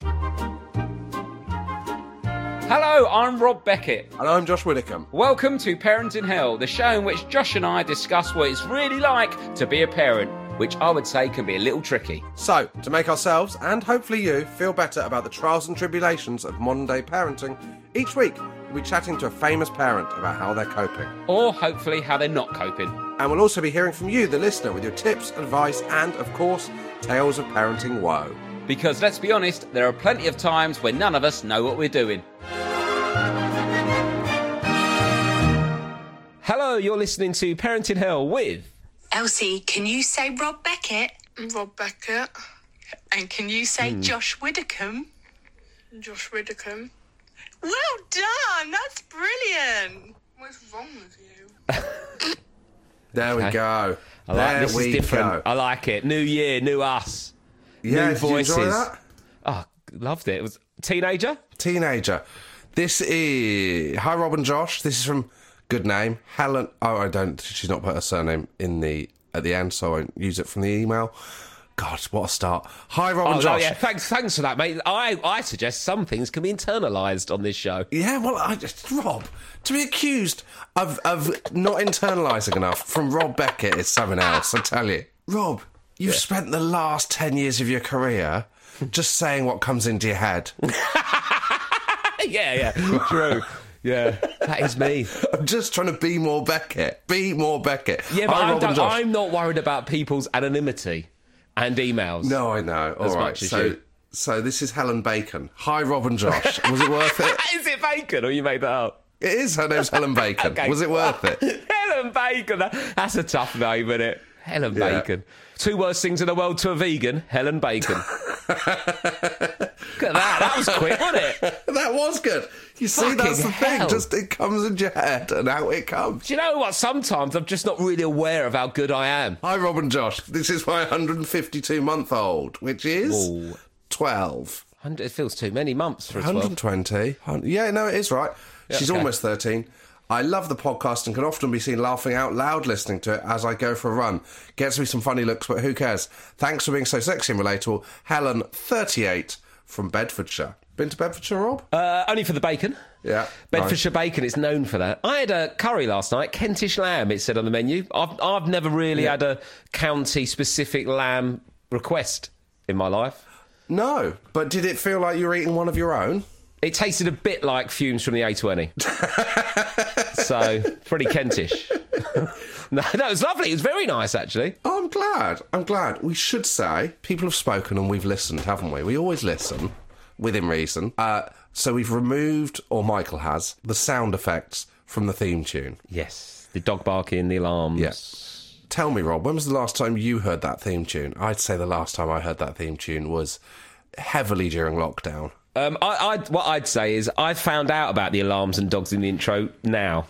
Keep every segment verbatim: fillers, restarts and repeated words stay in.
Hello, I'm Rob Beckett. And I'm Josh Widdicombe. Welcome to Parent in Hell, the show in which Josh and I discuss what it's really like to be a parent, which I would say can be a little tricky. So, to make ourselves, and hopefully you, feel better about the trials and tribulations of modern-day parenting, each week we'll be chatting to a famous parent about how they're coping. Or hopefully how they're not coping. And we'll also be hearing from you, the listener, with your tips, advice, and, of course, tales of parenting woe. Because, let's be honest, there are plenty of times when none of us know what we're doing. Hello, you're listening to Parent in Hell with... Elsie, can you say Rob Beckett? Rob Beckett. And can you say Mm. Josh Widdicombe? Josh Widdicombe. Well done, that's brilliant. What's wrong with you? There we Okay. go. I like there this we is different. go. I like it. New year, new us. Yeah, new did voices. you enjoy that? Oh, loved it. It was teenager. Teenager. This is... Hi, Rob and Josh. This is from... Good name. Helen... Oh, I don't... She's not put her surname in the... At the end, so I won't use it from the email. God, what a start. Hi, Rob Oh, and no, Josh. yeah, thanks, thanks for that, mate. I, I suggest some things can be internalised on this show. Yeah, well, I just... Rob, to be accused of, of not internalising enough from Rob Beckett is something else, I tell you. Rob, you've Yeah. spent the last ten years of your career just saying what comes into your head. yeah, yeah, true. Yeah, that is me. I'm just trying to be more Beckett. Be more Beckett. Yeah, but Hi, I'm, Rob and don't- Josh. I'm not worried about people's anonymity and emails. No, I know. All As right. much as so, you. so this is Helen Bacon. Hi, Rob and Josh. Was it worth it? Is it Bacon or you made that up? It is. Her name's Helen Bacon. Okay. Was it worth it? Helen Bacon. That, that's a tough name, isn't it? Helen Yeah. Bacon. Two worst things in the world to a vegan, Helen Bacon. Look at that. That was quick, wasn't it? That was good. You see, Fucking that's the hell. thing. Just it comes into your head and out it comes. Do you know what? Sometimes I'm just not really aware of how good I am. Hi, Rob and Josh. This is my one hundred fifty-two month old, which is Ooh. twelve. It feels too many months for a twelve. one hundred twenty. Yeah, no, it is right. She's okay. almost thirteen. I love the podcast and can often be seen laughing out loud listening to it as I go for a run. Gets me some funny looks, but who cares? Thanks for being so sexy and relatable. Helen, thirty-eight, from Bedfordshire. Been to Bedfordshire, Rob? Uh, only for the bacon. Yeah. Bedfordshire bacon, it's known for that. I had a curry last night, Kentish lamb, it said on the menu. I've, I've never really Yeah. had a county-specific lamb request in my life. No, but did it feel like you were eating one of your own? It tasted a bit like fumes from the A twenty. So, pretty Kentish. no, no, it was lovely. It was very nice, actually. Oh, I'm glad. I'm glad. We should say, people have spoken and we've listened, haven't we? We always listen, within reason. Uh, so we've removed, or Michael has, the sound effects from the theme tune. Yes, the dog barking, the alarms. Yes. Tell me, Rob, when was the last time you heard that theme tune? I'd say the last time I heard that theme tune was heavily during lockdown. Um, I, I'd, what I'd say is I found out about the alarms and dogs in the intro now.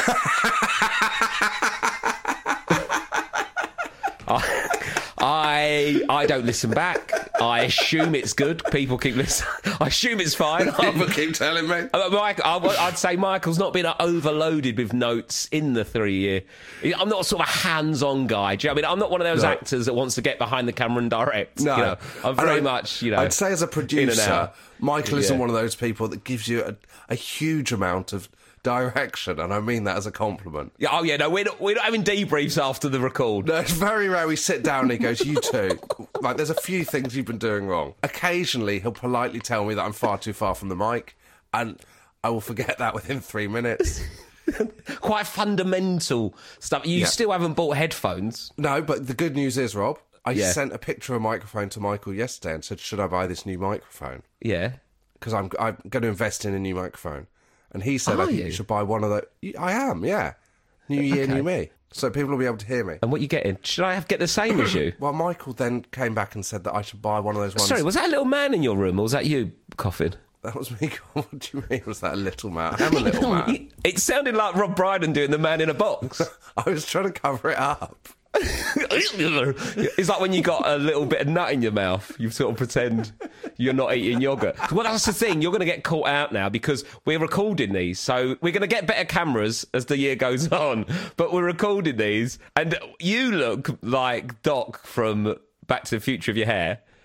I I don't listen back. I assume it's good. People keep listening. I assume it's fine. People keep telling me. Uh, Mike, I- I'd say Michael's not been overloaded with notes in the three year. I'm not sort of a hands-on guy. Do you know what I mean? I'm not one of those No. actors that wants to get behind the camera and direct. No. You know, I'm And very I- much, you know. I'd say as a in and producer, out. Michael isn't Yeah. one of those people that gives you a, a huge amount of direction, and I mean that as a compliment. Yeah, oh yeah, no, we're not, we're not having debriefs after the record. No, it's very rare we sit down and he goes, you two, like, there's a few things you've been doing wrong. Occasionally, he'll politely tell me that I'm far too far from the mic, and I will forget that within three minutes. Quite fundamental stuff. You Yeah. still haven't bought headphones. No, but the good news is, Rob, I Yeah. sent a picture of a microphone to Michael yesterday and said, should I buy this new microphone? Yeah. Because I'm, I'm going to invest in a new microphone. And he said, Are I think you? you should buy one of the... I am, yeah. New year, Okay. new me. So people will be able to hear me. And what you getting? Should I have get the same as you? Well, Michael then came back and said that I should buy one of those ones. Sorry, was that a little man in your room, or was that you coughing? That was me. What do you mean? Was that a little man? I am a little man. It sounded like Rob Brydon doing the man in a box. I was trying to cover it up. It's like when you got a little bit of nut in your mouth, you sort of pretend you're not eating yogurt. Well, that's the thing. You're going to get caught out now because we're recording these. So we're going to get better cameras as the year goes on. But we're recording these. And you look like Doc from Back to the Future of your hair.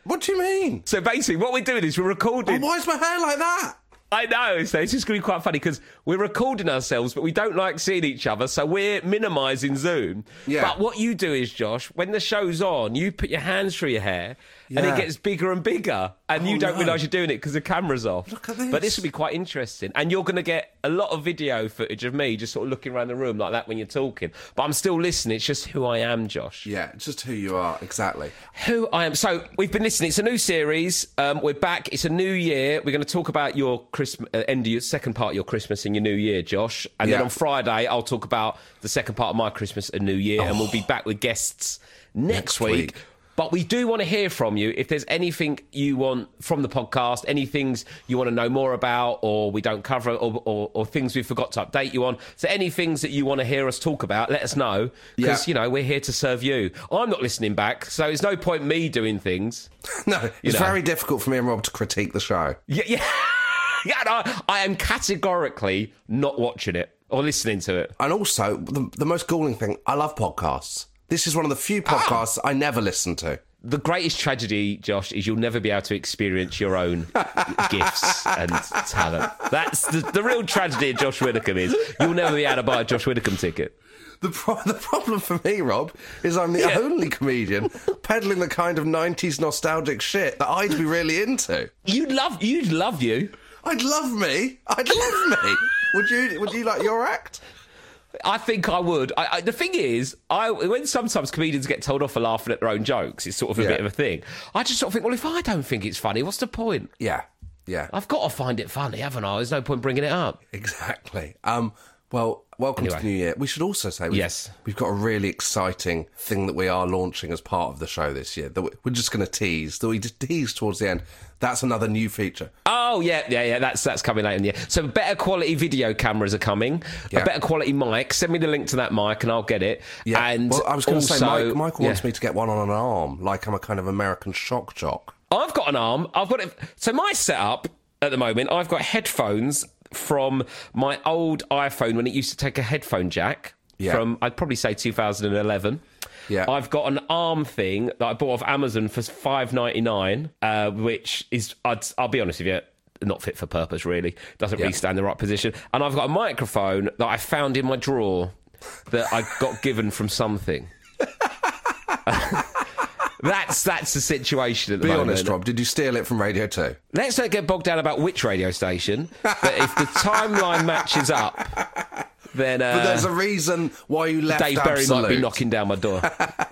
What do you mean? So basically, what we're doing is we're recording. Oh, why is my hair like that? I know, so it's just going to be quite funny because we're recording ourselves, but we don't like seeing each other, so we're minimising Zoom. Yeah. But what you do is, Josh, when the show's on, you put your hands through your hair, and Yeah. it gets bigger and bigger, and Oh, you don't no. realise you're doing it because the camera's off. Look at this. But this will be quite interesting, and you're going to get a lot of video footage of me just sort of looking around the room like that when you're talking. But I'm still listening, it's just who I am, Josh. Yeah, just who you are, exactly. Who I am. So we've been listening. It's a new series. Um, we're back. It's a new year. We're going to talk about your Christmas, uh, end of your second part of your Christmas and your New Year, Josh. And then Yeah. on Friday, I'll talk about the second part of my Christmas and New Year, and we'll be back with guests next, Next week. week. But we do want to hear from you. If there's anything you want from the podcast, any things you want to know more about, or we don't cover, or, or, or things we forgot to update you on. So any things that you want to hear us talk about, let us know. Because, Yeah. you know, we're here to serve you. I'm not listening back, so there's no point me doing things. No, it's know. very difficult for me and Rob to critique the show. Yeah, yeah. yeah no, I am categorically not watching it or listening to it. And also, the, the most galling thing, I love podcasts. This is one of the few podcasts I never listen to. The greatest tragedy, Josh, is you'll never be able to experience your own gifts and talent. That's the, the real tragedy of Josh Widdicombe is you'll never be able to buy a Josh Widdicombe ticket. The, pro- the problem for me, Rob, is I'm the Yeah. only comedian peddling the kind of nineties nostalgic shit that I'd be really into. You'd love, you'd love you. I'd love me. I'd love me. Would you? Would you like your act? I think I would. I, I, the thing is, I when sometimes comedians get told off for laughing at their own jokes, it's sort of a Yeah. bit of a thing. I just sort of think, well, if I don't think it's funny, what's the point? Yeah. Yeah. I've got to find it funny, haven't I? There's no point bringing it up. Exactly. Um, well, welcome Anyway. to the new year. We should also say we've, Yes. we've got a really exciting thing that we are launching as part of the show this year that we- we're just going to tease, that we just tease towards the end. That's another new feature. Oh yeah, yeah, yeah. That's that's coming later in the year. So better quality video cameras are coming. Yeah. A better quality mic. Send me the link to that mic, and I'll get it. Yeah. And well, I was going to say, also- Mike, Michael wants yeah. me to get one on an arm, like I'm a kind of American shock jock. I've got an arm. I've got it. So my setup at the moment, I've got headphones from my old iPhone when it used to take a headphone jack. Yeah. From I'd probably say two thousand eleven. Yeah. I've got an arm thing that I bought off Amazon for five ninety-nine, uh, which is, I'd, I'll be honest with you, not fit for purpose, really. Doesn't really Yeah. stand in the right position. And I've got a microphone that I found in my drawer that I got given from something. That's that's the situation at the Be moment. honest, Rob, did you steal it from Radio two? Let's not get bogged down about which radio station, but if the timeline matches up, then uh, But there's a reason why you left Dave Berry Absolute. might be knocking down my door.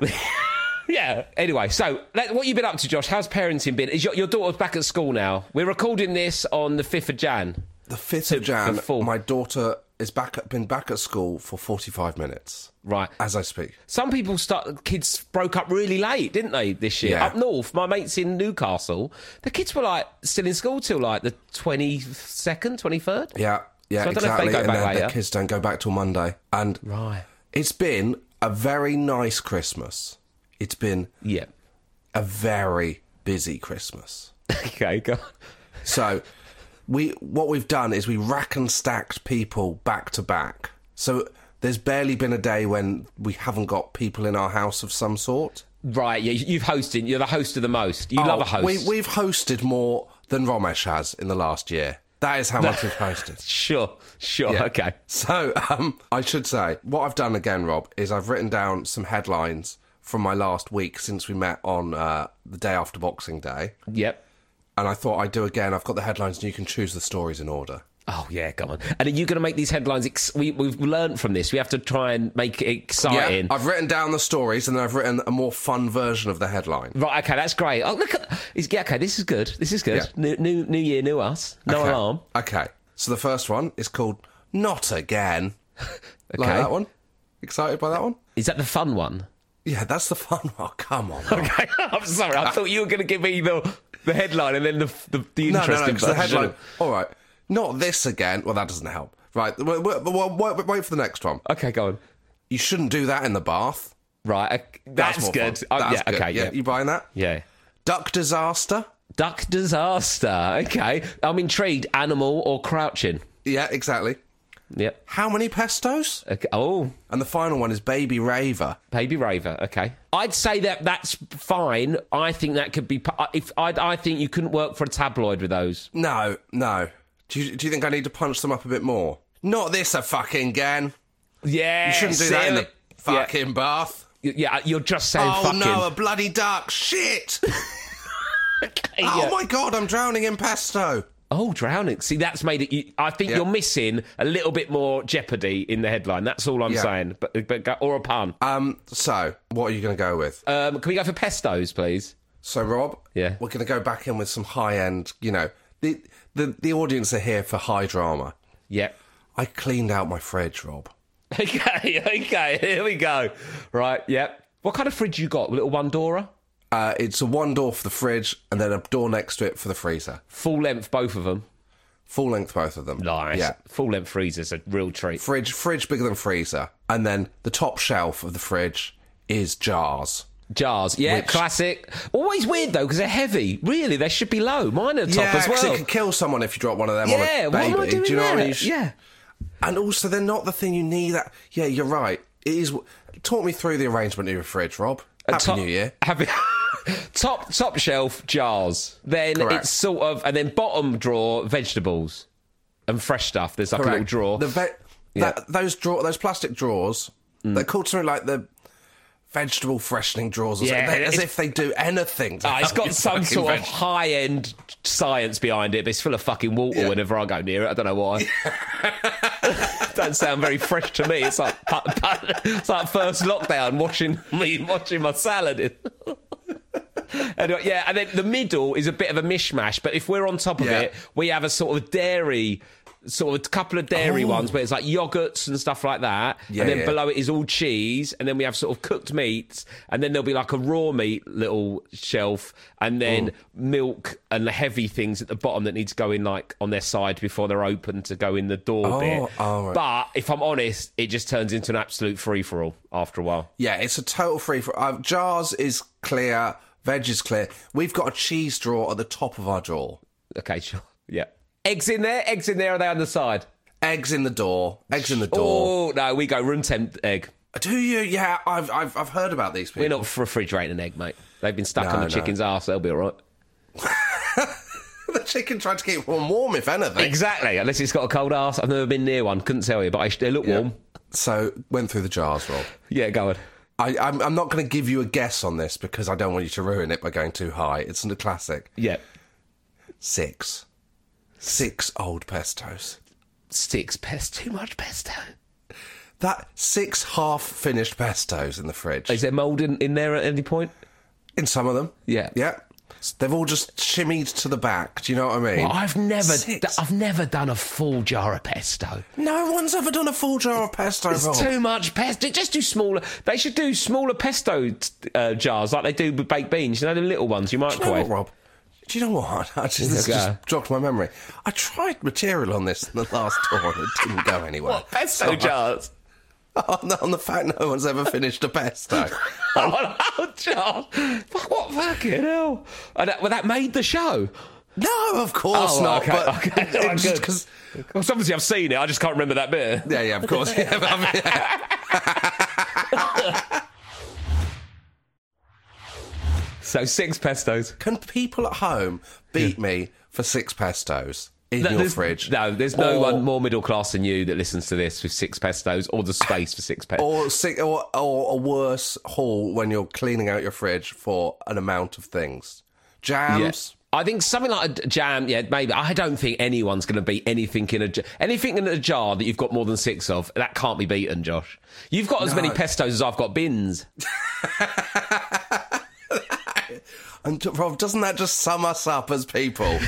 Yeah. Anyway, so let, what you been up to, Josh? How's parenting been? Is your, your daughter's back at school now? We're recording this on the fifth of Jan. The fifth of Jan, the full- my daughter is back at, been back at school for forty-five minutes. Right. As I speak. Some people start. Kids broke up really late, didn't they? This year Yeah. up north, my mates in Newcastle, the kids were like still in school till like the twenty second, twenty third. Yeah, yeah, So I don't know if they exactly. go and back their, their later. kids don't go back till Monday. And Right. it's been a very nice Christmas. It's been Yeah. a very busy Christmas. Okay. Go on. So we what we've done is we rack and stacked people back to back. So there's barely been a day when we haven't got people in our house of some sort. Right. Yeah. You've hosted. You're the host of the most. You love a host. Oh, We, we've hosted more than Romesh has in the last year. That is how much we've hosted. Sure. Sure. Yeah. Okay. So, um, I should say, what I've done again, Rob, is I've written down some headlines from my last week since we met on uh, the day after Boxing Day. Yep. And I thought I'd do again. I've got the headlines and you can choose the stories in order. Oh yeah, come on. And are you going to make these headlines? Ex- we, we've learned from this. We have to try and make it exciting. Yeah, I've written down the stories and then I've written a more fun version of the headline. Right. Okay. That's great. Oh look at. Is, yeah. Okay. This is good. This is good. Yeah. New, new New Year, new us. No okay. alarm. Okay. So the first one is called Not Again. Okay. Like that one? Excited by that one? Is that the fun one? Yeah, that's the fun one. Come on. Rob. Okay. I'm sorry. I thought you were going to give me the the headline and then the the, the No, interesting no, no, because the version. headline... All right. Not this again. Well, that doesn't help. Right. Wait, wait, wait, wait for the next one. Okay. Go on. You shouldn't do that in the bath. Right. okay, That's, more good. fun. Oh, That's yeah. good. Okay. Yeah. Yeah. You buying that? Yeah. Duck disaster. Duck disaster. Okay. I'm intrigued. Animal or crouching? Yeah, exactly. Yep. How many pestos? Okay. Oh, And the final one is Baby Raver. Baby Raver. Okay. I'd say that that's fine. I think that could be. If I, I think you couldn't work for a tabloid with those. No, no. Do you, do you think I need to punch them up a bit more? Not this a fucking gan. Yeah. You shouldn't do that in the fucking bath. Yeah, you're just saying Oh fucking. no, a bloody duck. Shit. Okay, Oh yeah. my God, I'm drowning in pesto. Oh, drowning. See, that's made it. You, I think Yeah. you're missing a little bit more jeopardy in the headline. That's all I'm Yeah. saying. But, but go- or a pun. Um, so, what are you going to go with? Um, can we go for pestos, please? So, Rob, Yeah. we're going to go back in with some high-end, you know, the, the, the audience are here for high drama. Yep. I cleaned out my fridge, Rob. Okay, okay, here we go. Right, yep. What kind of fridge you got? A little one-doorer? Uh, it's a one door for the fridge and then a door next to it for the freezer. Full length, both of them? Full length, both of them. Nice. Yeah. Full length freezer's a real treat. Fridge, fridge bigger than freezer. And then the top shelf of the fridge is jars. Jars, yeah, Which- classic. Always weird, though, because they're heavy. Really, they should be low. Mine are top yeah, as 'cause well. it could kill someone if you drop one of them Yeah, on a what baby. am I doing Do you know there? what I mean? You should- Yeah. And also, they're not the thing you need. That yeah, you're right. It is. Talk me through the arrangement of your fridge, Rob. Happy top, New Year. Happy top top shelf jars. Then Correct. it's sort of, and then bottom drawer vegetables and fresh stuff. There's like a little Correct. drawer. The ve- Yeah. that, those drawer, those plastic drawers. They're called something like the vegetable freshening drawers, or Yeah, something. They- as it's- if they do anything. To Ah, it's help got your some fucking sort of veg- high end science behind it, but it's full of fucking water Yeah. whenever I go near it. I don't know why. Don't sound very fresh to me. It's like it's like first lockdown, watching me watching my salad. In. Anyway, yeah, and then the middle is a bit of a mishmash. But if we're on top of Yeah. it, we have a sort of dairy. Sort of a couple of dairy Oh. ones where it's like yogurts and stuff like that. Yeah, and then yeah. below it is all cheese. And then we have sort of cooked meats. And then there'll be like a raw meat little shelf. And then milk and the heavy things at the bottom that need to go in like on their side before they're open to go in the door Oh, bit. oh, right. But if I'm honest, it just turns into an absolute free-for-all after a while. Yeah, it's a total free for. Uh, jars is clear. Veg is clear. We've got a cheese drawer at the top of our drawer. Okay, sure. Yeah. Eggs in there? Eggs in there, are they on the side? Eggs in the door. Eggs in the door. Oh, no, we go room temp egg. Do you? Yeah, I've I've I've heard about these people. We're not refrigerating an egg, mate. They've been stuck No, on the no. chicken's arse. They'll be all right. The chicken tried to keep warm, warm if anything. Exactly. Unless it's got a cold arse. I've never been near one. Couldn't tell you, but I, they look Yeah. warm. So went through the jars, Rob. Yeah, go on. I, I'm I'm not going to give you a guess on this because I don't want you to ruin it by going too high. It's a classic. Yeah. Six. Six old pestos. Six pesto. Too much pesto. That six half-finished pestos in the fridge. Is there mould in, in there at any point? In some of them. Yeah. Yeah. They've all just shimmied to the back. Do you know what I mean? Well, I've never, Six. d- I've never done a full jar of pesto. No one's ever done a full jar of pesto, It's Rob. too much pesto. Just do smaller. They should do smaller pesto uh, jars like they do with baked beans. You know the little ones you Do you know microwave. what, Rob? Do you know what? I just, this Yeah, go. just jogged my memory. I tried material on this in the last tour and it didn't go anywhere. What pesto So I- jars? on, the, on the fact no one's ever finished a pesto. Oh, jars. Fuck, what fucking hell? And that, well, that made the show. No, of course Oh, not. okay, but okay. it- All right, just good. 'cause- Well, obviously I've seen it. I just can't remember that bit. yeah, yeah, of course. Yeah, but I mean, yeah. So six pestos. Can people at home beat me for six pestos in No, your there's- fridge? No, there's no Or- one more middle class than you that listens to this with six pestos or the space for six pestos. Or, six, or, or a worse haul when you're cleaning out your fridge for an amount of things. Jams. I think something like a jam, yeah, maybe. I don't think anyone's going to beat anything in a jar. Anything in a jar that you've got more than six of, that can't be beaten, Josh. You've got as No. many pestos as I've got bins. And Rob, doesn't that just sum us up as people?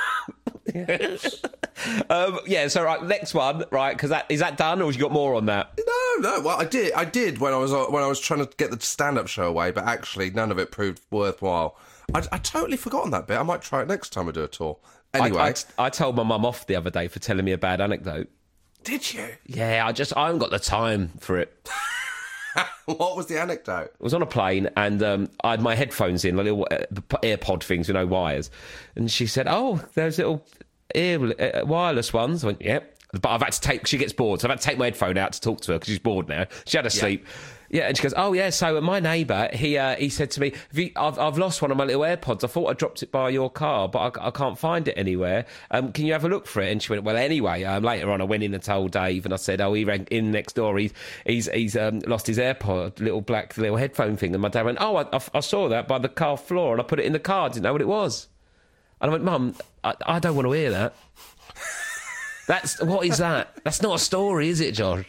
Um, yeah, so right, next one, right? Because that is that done, or have you got more on that? No, no. Well, I did. I did when I was uh, when I was trying to get the stand-up show away, but actually none of it proved worthwhile. I, I totally forgotten that bit. I might try it next time I do a tour. Anyway, I, I, I told my mum off the other day for telling me a bad anecdote. did you? Yeah, I just I haven't got the time for it. What was the anecdote? I was on a plane and um, I had my headphones in, like little uh, AirPod things with no wires. And she said, "Oh, there's little ear, uh, wireless ones." I went, "Yep." But I've had to take, she gets bored, so I've had to take my headphone out to talk to her because she's bored now. She had to sleep. Yeah, and she goes, oh, yeah, so my neighbour, he uh, he said to me, Have you, I've, I've lost one of my little AirPods. I thought I dropped it by your car, but I, I can't find it anywhere. Um, can you have a look for it? And she went, well, anyway, um, later on I went in and told Dave, and I said, oh, he rang in next door. He's he's, he's um, lost his AirPod, little black little headphone thing. And my dad went, oh, I, I, I saw that by the car floor, and I put it in the car. Didn't know what it was. And I went, Mum, I, I don't want to hear that. That's, what is that? That's not a story, is it, Josh?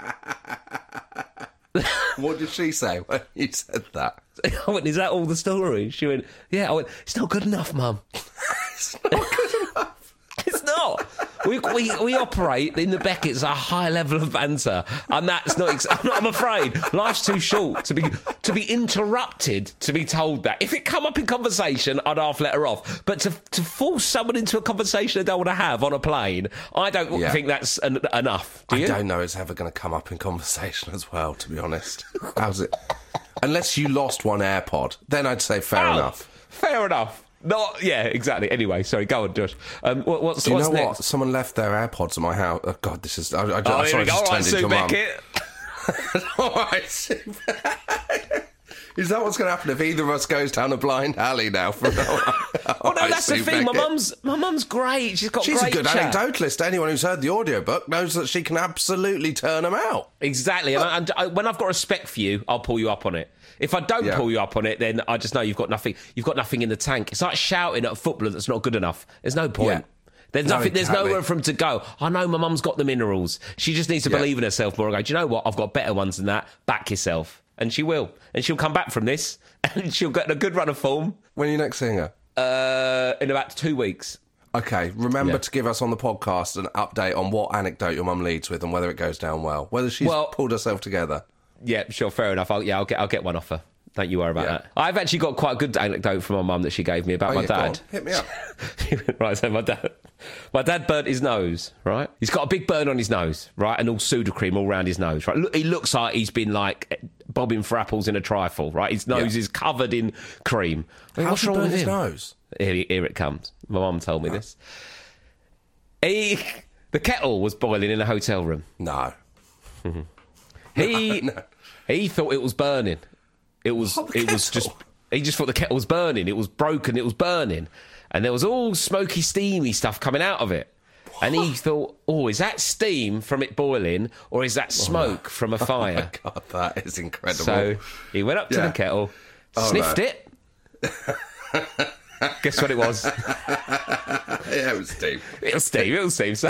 What did she say when you said that? I went, is that all the story? She went, yeah. I went, it's not good enough, Mum. It's not good enough. It's not. We, we we operate in the Beckett's a high level of banter, and that's not. Ex- I'm, not, I'm afraid life's too short to be to be interrupted to be told that. If it come up in conversation, I'd half let her off. But to to force someone into a conversation they don't want to have on a plane, I don't Yeah. think that's en- enough. Do you? I don't know it's ever going to come up in conversation as well, to be honest. How's it? Unless you lost one AirPod, then I'd say fair Oh, enough. Fair enough. Not, yeah, exactly. Anyway, sorry, go on, Josh. Um, what, what's Do you what's know next? what? Someone left their AirPods at my house. Oh, God, this is... I, I, Oh, I'm here sorry, we I go. just All right, turned into Sue your mum. Beckett. All right, Sue. Is that what's going to happen if either of us goes down a blind alley now? From now on? Well, no, that's the thing. My mum's, my mum's great. She's got She's great a good chat. anecdotalist. Anyone who's heard the audiobook knows that she can absolutely turn them out. Exactly. And, I, and I, when I've got respect for you, I'll pull you up on it. If I don't Yeah. pull you up on it, then I just know you've got nothing. You've got nothing in the tank. It's like shouting at a footballer that's not good enough. There's no point. Yeah. There's No, nothing. There's exactly. nowhere for him to go. I know my mum's got the minerals. She just needs to Yeah. believe in herself more and go, do you know what? I've got better ones than that. Back yourself. And she will. And she'll come back from this and she'll get a good run of form When are you next seeing her? uh, in about two weeks. Okay, remember Yeah. to give us on the podcast an update on what anecdote your mum leads with and whether it goes down well. Whether she's Well- pulled herself together. Yeah, sure, fair enough. I'll, yeah, I'll get, I'll get one off her. Don't you worry about Yeah. that. I've actually got quite a good anecdote from my mum that she gave me about Oh, my yeah, go on. dad. Hit me up. Right, so my dad, my dad burnt his nose. Right, he's got a big burn on his nose. Right, and all Sudocreme all around his nose. Right, Look, he looks like he's been like bobbing for apples in a trifle. Right, his nose Yeah. is covered in cream. I mean, How's what's she wrong burnt with his him? nose? Here, here it comes. My mum told me this. He, the kettle was boiling in a hotel room. No. He No. he thought it was burning. It was What, the it was just kettle? he just thought the kettle was burning. It was broken. It was burning, and there was all smoky, steamy stuff coming out of it. And he thought, oh, is that steam from it boiling, or is that smoke from a fire? God, that is incredible. So he went up to Yeah. the kettle, Oh, sniffed no. it. Guess what it was? yeah, it was Steve. It was steam. It was steam. So.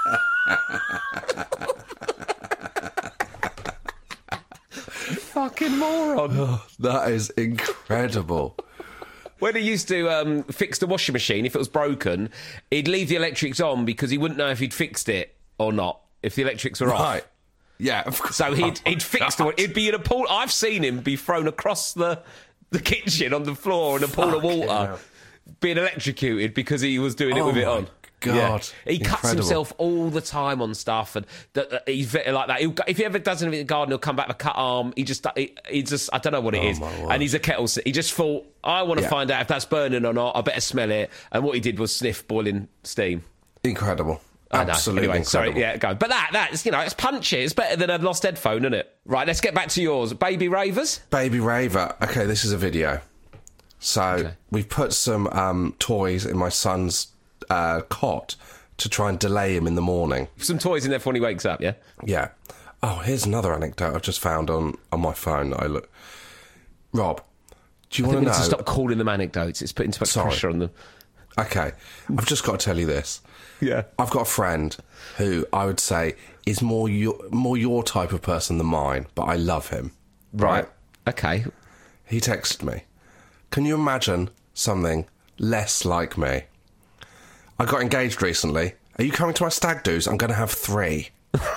Fucking moron. That is incredible. When he used to um, fix the washing machine, if it was broken, he'd leave the electrics on because he wouldn't know if he'd fixed it or not, if the electrics were off. Right. Yeah, of course. So he'd, Oh, he'd fix God. the... He'd be in a pool... I've seen him be thrown across the, the kitchen on the floor in a pool of Fucking water, hell. being electrocuted because he was doing it Oh with it my on. God. He cuts Incredible. himself all the time on stuff, and that, that he's very, like that. He'll, go- if he ever does anything in the garden, he'll come back with a cut arm. He just, he, he just, I don't know what it Oh, is. my word. And he's a kettle. He just thought, I want to Yeah. find out if that's burning or not. I better smell it. And what he did was sniff boiling steam. Incredible. I know. Absolutely Anyway, incredible. sorry, yeah, go. But that, that's, you know, it's punchy. It's better than a lost headphone, isn't it? Right, let's get back to yours. Baby Ravers. Baby Raver. Okay, this is a video. So Okay. we've put some um, toys in my son's uh, cot to try and delay him in the morning. Some toys in there for when he wakes up, yeah? Yeah. Oh, here's another anecdote I've just found on, on my phone that I look. Rob, do you I think want we to need know? to stop calling them anecdotes. It's putting too much Sorry. pressure on them. Okay, I've just got to tell you this. Yeah. I've got a friend who I would say is more your, more your type of person than mine, but I love him. Right. Okay. He texted me. Can you imagine something less like me? I got engaged recently. Are you coming to my stag do's? I'm going to have three.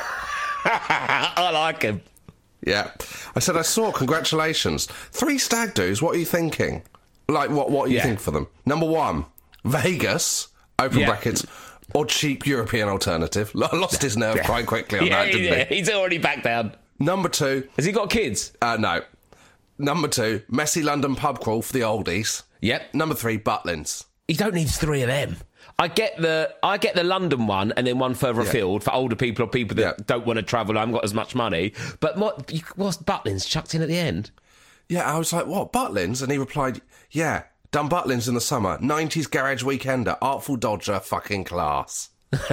I like him. Yeah. I said, I saw, congratulations. Three stag do's, what are you thinking? Like, what, what do you Yeah. think for them? Number one, Vegas, open Yeah. brackets, or cheap European alternative. Lo- Lost his nerve quite quickly on Yeah, that, didn't yeah, he? he's already back down. Number two, Has he got kids? uh, no. Number two, messy London pub crawl for the oldies. Yep. Number three, Butlins. You don't need three of them. I get the I get the London one and then one further Yeah. afield for older people or people that Yeah. don't want to travel and haven't got as much money. But what, you, what's Butlins chucked in at the end? Yeah, I was like, what, Butlins? And he replied, yeah, done Butlins in the summer. nineties garage weekender, Artful Dodger, fucking class.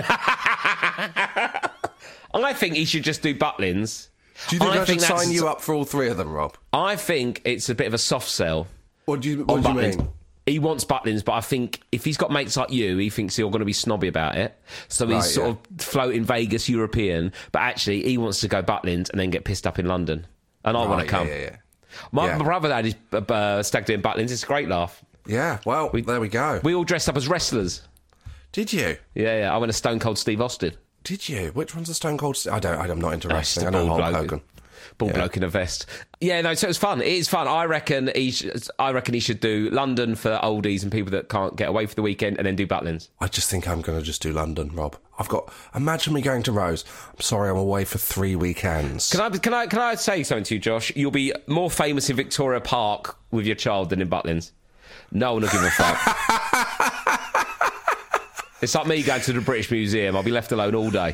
I think he should just do Butlins. Do you think I, I should think that's- sign you up for all three of them, Rob? I think it's a bit of a soft sell. What do you, what on do you Butlins. mean? He wants Butlins, but I think if he's got mates like you, he thinks you're going to be snobby about it. So he's Right, sort yeah. of floating Vegas European, but actually he wants to go Butlins and then get pissed up in London. And I want Right, to come. Yeah, yeah, yeah. My Yeah. brother had his uh, stag doing Butlins. It's a great laugh. Yeah, well, there we go. We all dressed up as wrestlers. Did you? Yeah, yeah. I went to Stone Cold Steve Austin. Did you? Which one's the Stone Cold? St- I don't. I'm not into wrestling. I just a know bald Hulk bloke. Hogan. Bald Yeah. bloke in a vest. Yeah, no. So it was fun. It is fun. I reckon he. Should, I reckon he should do London for oldies and people that can't get away for the weekend, and then do Butlins. I just think I'm going to just do London, Rob. I've got. Imagine me going to Rose. I'm sorry, I'm away for three weekends. Can I? Can I? Can I say something to you, Josh? You'll be more famous in Victoria Park with your child than in Butlins. No one will give a fuck. It's like me going to the British Museum. I'll be left alone all day.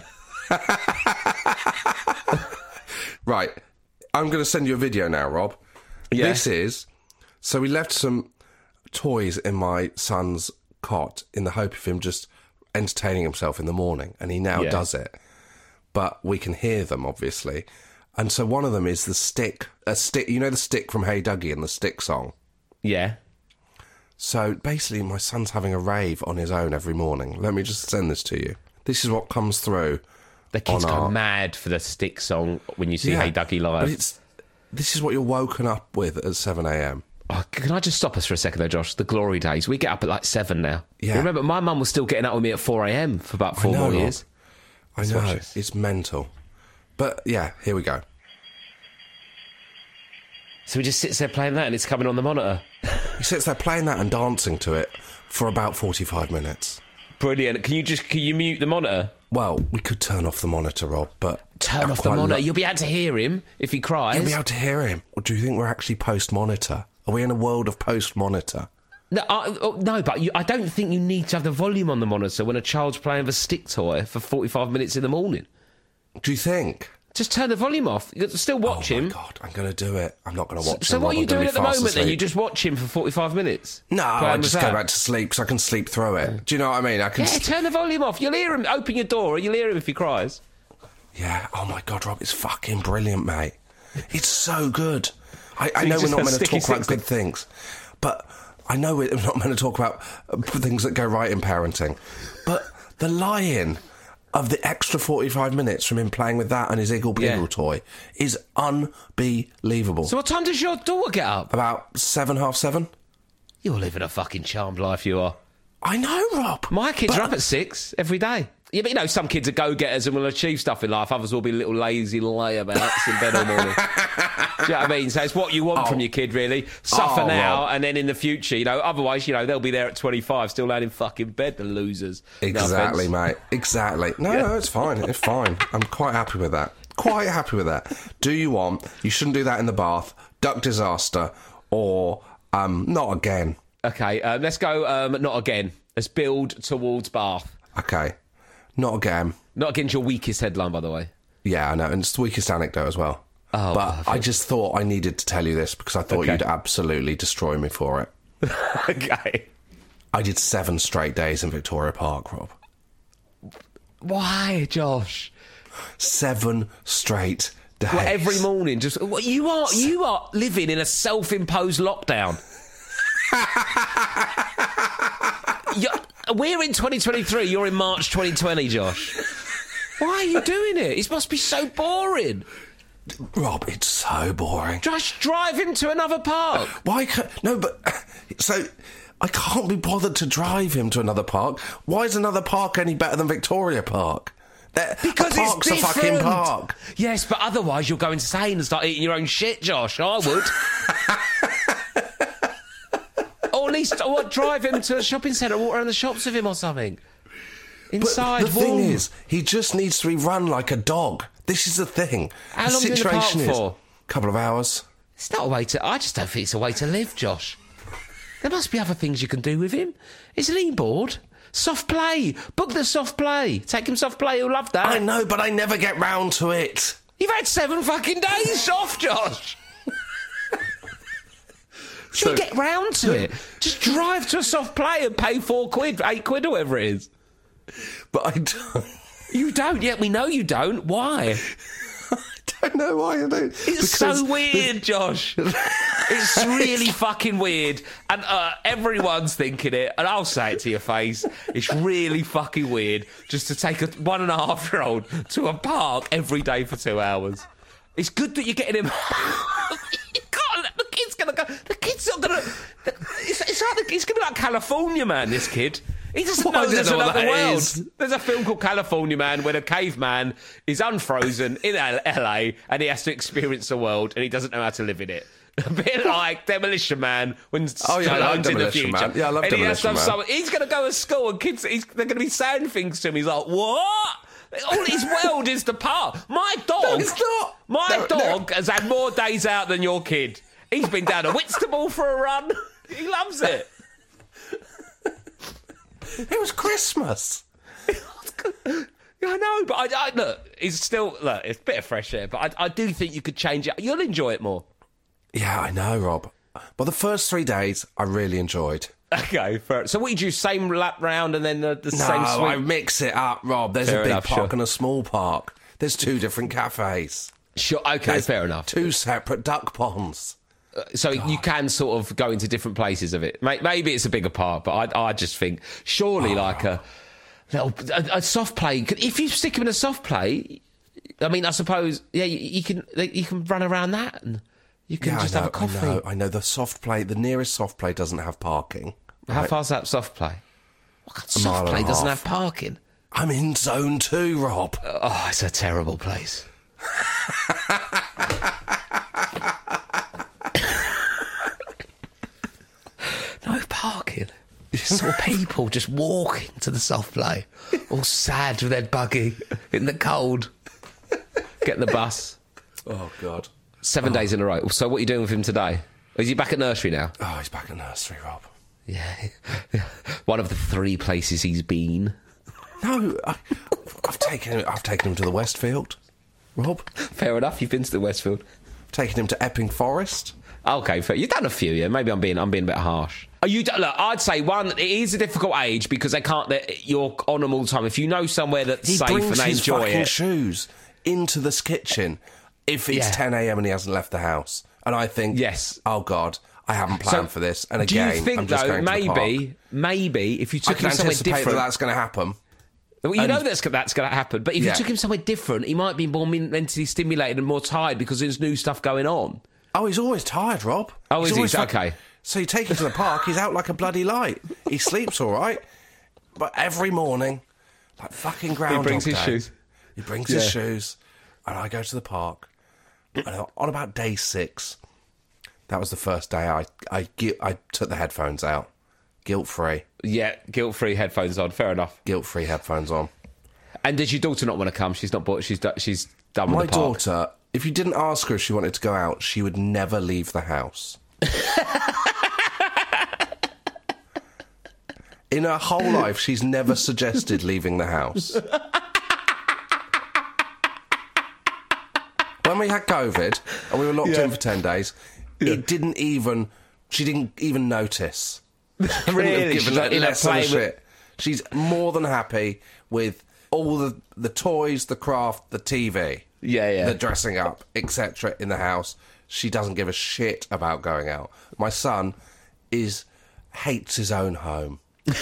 Right, I'm going to send you a video now, Rob. Yeah. This is. So we left some toys in my son's cot in the hope of him just entertaining himself in the morning, and he now Yeah. does it. But we can hear them, obviously. And so one of them is the stick. A stick. You know the stick from Hey Dougie and the Stick song? Yeah. So basically, my son's having a rave on his own every morning. Let me just send this to you. This is what comes through. The kids On go our- mad for the Stick song when you see Yeah, Hey Dougie But live. it's this is what you're woken up with at seven a.m. Oh, can I just stop us for a second, though, Josh? The glory days. We get up at like seven now. Yeah. Remember, my mum was still getting up with me at four a.m. for about four know, more Rob. years. I watch know this. it's mental, but yeah, here we go. So he just sits there playing that, and it's coming on the monitor. He sits there playing that and dancing to it for about forty-five minutes. Brilliant. Can you just can you mute the monitor? Well, we could turn off the monitor, Rob, but Turn I off the quite monitor. lo- You'll be able to hear him if he cries. You'll be able to hear him. Or do you think we're actually post-monitor? Are we in a world of post-monitor? No, I, oh, no, but you, I don't think you need to have the volume on the monitor when a child's playing with a stick toy for forty-five minutes in the morning. Do you think? Just turn the volume off. You can still watch oh him. my God, I'm going to do it. I'm not going to watch So him. what Rob. are you I'm gonna doing be at the fast moment then? asleep. You just watch him for forty-five minutes? No, I Playing just with go that? back to sleep because I can sleep through it. Do you know what I mean? I can. Yeah, st- turn the volume off. You'll hear him. Open your door, or you'll hear him if he cries. Yeah. Oh my God, Rob, it's fucking brilliant, mate. It's so good. I, I you know we're just not have meant to sticky talk about sixty. good things, but I know we're not meant to talk about uh, things that go right in parenting. But the lie-in of the extra forty-five minutes from him playing with that and his Iggle Piggle Yeah. toy is unbelievable. So what time does your daughter get up? About seven, half seven. You're living a fucking charmed life, you are. I know, Rob. My kids But- are up at six every day. Yeah, but you know, some kids are go-getters and will achieve stuff in life. Others will be little lazy layabouts in bed all morning. Do you know what I mean? So it's what you want Oh. from your kid, really. Suffer Oh, now, Rob. and then in the future, you know, otherwise, you know, they'll be there at twenty-five, still laying in fucking bed, the losers. No Exactly, offence. mate. Exactly. No, no, it's fine. It's fine. I'm quite happy with that. Quite happy with that. Do you want? You shouldn't do that in the bath. Duck disaster, or um, not again. Okay, um, let's go, um, not again. Let's build towards Bath. Okay, not again. Not against your weakest headline, by the way. Yeah, I know, and it's the weakest anecdote as well. Oh, but perfect. I just thought I needed to tell you this because I thought Okay. you'd absolutely destroy me for it. Okay. I did seven straight days in Victoria Park, Rob. Why, Josh? Seven straight days. Well, every morning, just well, you are you are living in a self-imposed lockdown. You're- we're in twenty twenty-three. You're in March twenty twenty, Josh. Why are you doing it? It must be so boring. Rob, it's so boring. Josh, drive him to another park. Why can't... No, but... So, I can't be bothered to drive him to another park. Why is another park any better than Victoria Park? They're- Because a park's it's a fucking different. park. Yes, but otherwise you'll go insane and start eating your own shit, Josh. I would. Or at least or what, drive him to a shopping centre, walk around the shops with him or something. But Inside, the thing warm. is, he just needs to be run like a dog. This is the thing. How the long are you in the park situation is for? a couple of hours. It's not a way to... I just don't think it's a way to live, Josh. There must be other things you can do with him. Isn't he bored? Soft play. Book the soft play. Take him soft play. He'll love that. I know, but I never get round to it. You've had seven fucking days off, Josh. Should So- we get round to it? Just drive to a soft play and pay four quid, eight quid or whatever it is. But I don't. You don't. Yeah, we know you don't. Why? I don't know why I don't. It's so weird, Josh. It's really fucking weird. And uh, everyone's thinking it, and I'll say it to your face. It's really fucking weird just to take a one and a half year old to a park every day for two hours. It's good that you're getting him. You can't let the kid's gonna go. The kid's not gonna. It's, it's like the, he's gonna be like California Man. This kid. He doesn't Well, I know don't there's know what another that world. is. There's a film called California Man where a caveman is unfrozen in L A and he has to experience the world and he doesn't know how to live in it. A bit like Demolition Man when Oh, yeah, I love Stallone's in the Demolition future. Man. Yeah, I love and he has to Demolition have Man. some, he's going to go to school and kids, he's, they're going to be saying things to him. He's like, what? All his world is the park. My dog, No, it's not. my No, no. dog has had more days out than your kid. He's been down to Whitstable for a run. He loves it. It was Christmas. I know, but I, I look. It's still look. It's a bit of fresh air, but I, I do think you could change it. You'll enjoy it more. Yeah, I know, Rob. But the first three days, I really enjoyed. Okay, fair. So what did you do? Same lap round and then the, the No, same swing? I mix it up, Rob. There's Fair a big enough, park sure. and a small park. There's two different cafes. Sure. Okay, There's fair enough. Two separate duck ponds. So you can sort of go into different places of it. May- Maybe it's a bigger park, but I, I just think surely Oh. like a little a, a soft play. If you stick him in a soft play, I mean, I suppose yeah, you, you can you can run around that and you can Yeah, just I know, have a coffee. I know, I know. The soft play, the nearest soft play doesn't have parking. How right? far's that soft play? What kind of mile soft and play a doesn't half. have parking? I'm in zone two, Rob. Oh, it's a terrible place. No parking. Saw people just walking to the soft play, all sad with their buggy in the cold, getting the bus. Oh, God. Seven days in a row. So what are you doing with him today? Is he back at nursery now? Oh, he's back at nursery, Rob. Yeah. One of the three places he's been. No, I, I've taken him. I've taken him to the Westfield, Rob. Fair enough, you've been to the Westfield. Taken him to Epping Forest. Okay, fair. You've done a few, yeah. Maybe I'm being I'm being a bit harsh. Are you? Look, I'd say one. It is a difficult age because they can't. they're- You're on them all the time. If you know somewhere that's He safe and brings they his enjoy fucking it, shoes into this kitchen if it's Yeah. ten a.m. and he hasn't left the house. And I think, Yes. oh God, I haven't planned for this. And do again, you think I'm just though going to the park. maybe maybe if you I took can him somewhere anticipate that different, that's going to happen. well, you and- know that's that's going to happen. But if Yeah. you took him somewhere different, he might be more men- mentally stimulated and more tired because there's new stuff going on. Oh, he's always tired, Rob. Oh, He's is he? always fuck- Okay. So you take him to the park, he's out like a bloody light. He sleeps all right. But every morning, like fucking Groundhog brings his Day, shoes. He brings his Yeah. shoes, and I go to the park. And on about day six, that was the first day I, I, gui- I took the headphones out. Guilt-free. Yeah, guilt-free headphones on. Fair enough. Guilt-free headphones on. And does your daughter not want to come? She's not bought. She's do- she's done My with the park. daughter, if you didn't ask her if she wanted to go out, she would never leave the house. In her whole life, she's never suggested leaving the house. When we had COVID and we were locked in for ten days, it didn't even... She didn't even notice. Couldn't have Really? given She's her like in there less of a playing with- shit. She's more than happy with all the, the toys, the craft, the T V. Yeah, yeah. The dressing up, et cetera in the house. She doesn't give a shit about going out. My son is hates his own home.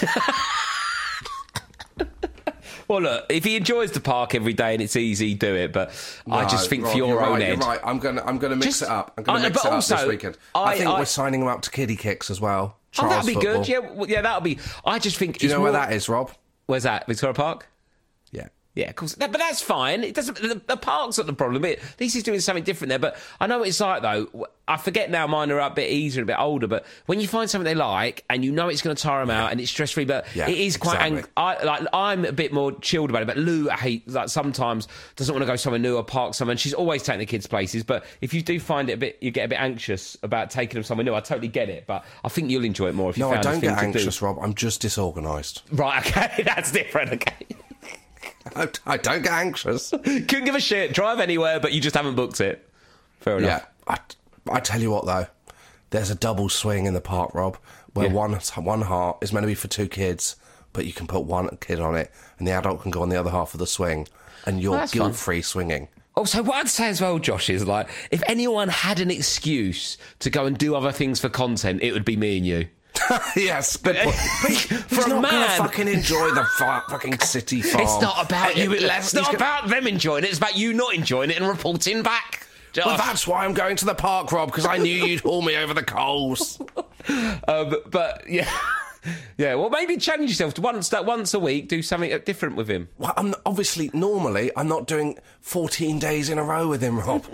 Well, look, if he enjoys the park every day and it's easy, do it. But I No, just think Rob, for your you're own right, end. You're right. I'm gonna I'm gonna mix Just- it up. I'm gonna I- mix but it up also, this weekend. I, I- think I- we're signing him up to kiddie kicks as well. Oh, Trials that'd be football. good. Yeah, well, yeah, that'll be. I just think. Do you it's know where more- that is, Rob? Where's that? Victoria Park. Yeah. Yeah, of course. No, but that's fine. It doesn't. The, the park's not the problem. It, at least he's doing something different there. But I know what it's like, though. I forget now. Mine are a bit easier, a bit older. But when you find something they like, and you know it's going to tire them out, and it's stress free, but Yeah, it is quite. exactly. Ang- I like. I'm a bit more chilled about it. But Lou, I hate like sometimes doesn't want to go somewhere new or park somewhere. And she's always taking the kids places. But if you do find it a bit, you get a bit anxious about taking them somewhere new. I totally get it. But I think you'll enjoy it more if you No, I found a don't thing get to do. anxious, Rob. I'm just disorganised. Right. Okay. That's different. Okay. I, I don't get anxious. Couldn't give a shit. Drive anywhere, but you just haven't booked it. Fair enough. Yeah, I, I tell you what though, there's a double swing in the park, Rob, where Yeah. one one heart is meant to be for two kids, but you can put one kid on it, and the adult can go on the other half of the swing, and you're Oh, that's fun. guilt-free swinging. Also, what I'd say as well, Josh, is like, if anyone had an excuse to go and do other things for content, it would be me and you. Yes, good point. But For he's a not gonna man- fucking enjoy the fa- fucking city farm. It's not about And you- you. let's- It's not he's gonna- about them enjoying it. It's about you not enjoying it and reporting back. Josh. Well, that's why I'm going to the park, Rob, because I knew you'd haul me over the coals. Um, but yeah, yeah. Well, maybe challenge yourself to once that once a week, do something different with him. Well, I'm obviously normally I'm not doing fourteen days in a row with him, Rob.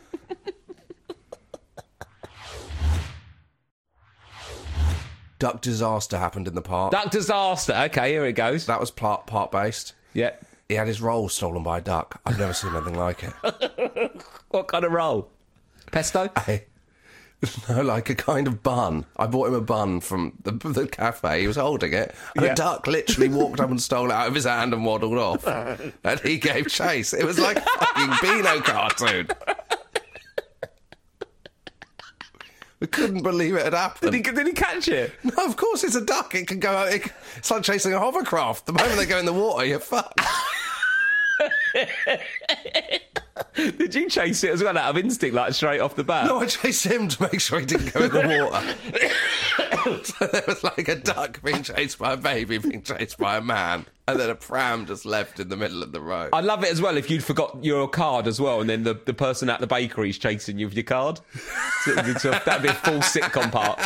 Duck disaster happened in the park. Duck disaster. Okay, here it goes. That was park park based. Yeah. He had his roll stolen by a duck. I've never seen anything like it. What kind of roll? Pesto. Hey, no, like a kind of bun. I bought him a bun from the, the cafe. He was holding it, and Yeah. a duck literally walked up and stole it out of his hand and waddled off. And he gave chase. It was like a fucking Beano cartoon. We couldn't believe it had happened. Did he, did he catch it? No, of course it's a duck. It can go out. It, it's like chasing a hovercraft. The moment they go in the water, you're fucked. Did you chase it as well out of instinct, like straight off the bat? No, I chased him to make sure he didn't go in the water. So there was like a duck being chased by a baby, being chased by a man, and then a pram just left in the middle of the road. I'd love it as well if you'd forgot your card as well, and then the, the person at the bakery's chasing you with your card. So, so that'd be a full sitcom part.